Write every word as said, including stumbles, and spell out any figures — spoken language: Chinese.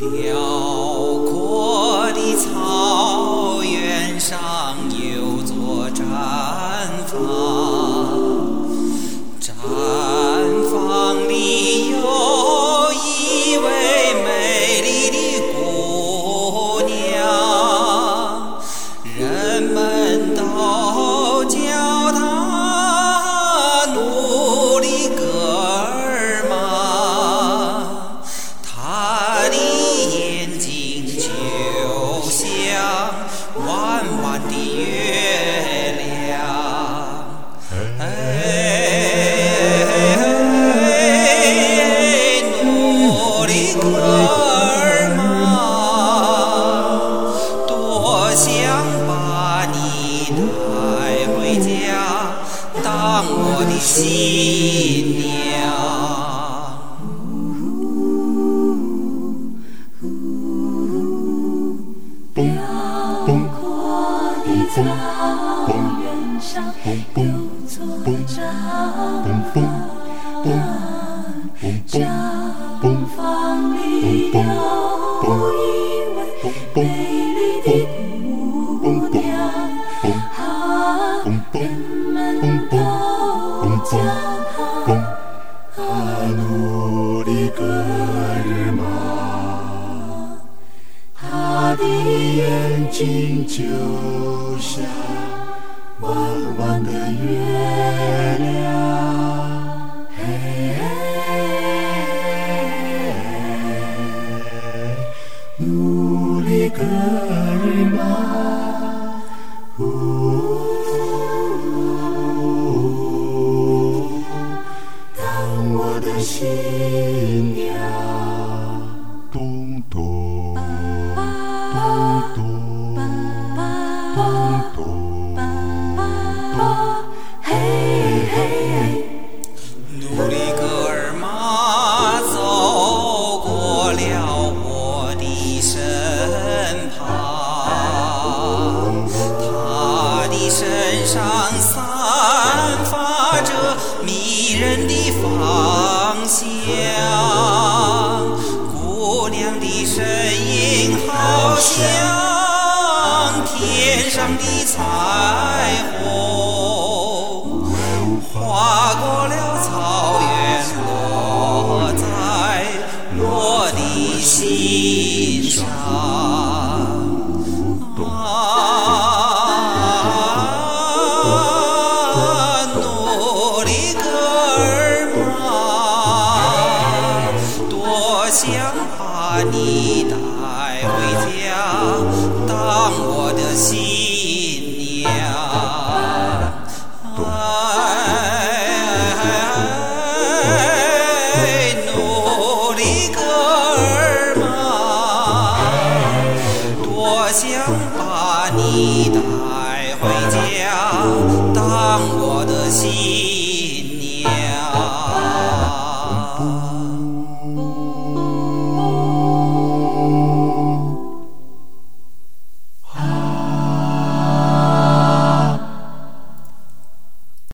辽阔的草原上有座毡房，毡房里有一位美丽的姑娘，人们都叫她努里格尔玛。她的眼睛就像弯弯的月亮，哎，努里格尔玛，多想把你带回家，当我的新娘。 辽阔的草原上有座毡房，毡房里有一位美丽的姑娘，啊，人们都叫她努里格尔玛。她的眼睛就像弯弯的月亮，嘿，努里格尔玛，当我的新娘。咚咚咚咚咚咚，嘿嘿。 努里格尔玛走过了我的身旁，她的身上散发着迷人的芳香，姑娘的身影好像天上的彩虹，划过了草原，落在我的心上。啊，努里格尔玛，多想把你带回家，当我的新娘。哎，努里格尔玛，多想把你带回家，当我的新娘。